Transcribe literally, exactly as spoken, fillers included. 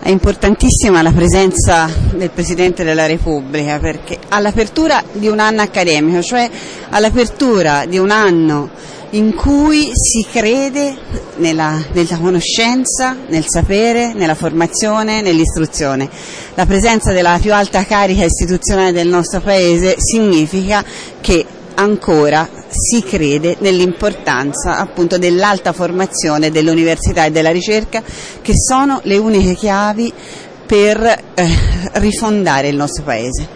È importantissima la presenza del Presidente della Repubblica, perché all'apertura di un anno accademico, cioè all'apertura di un anno in cui si crede nella, nella conoscenza, nel sapere, nella formazione, nell'istruzione. La presenza della più alta carica istituzionale del nostro Paese significa che ancora si crede nell'importanza appunto dell'alta formazione, dell'università e della ricerca, che sono le uniche chiavi per eh, rifondare il nostro Paese.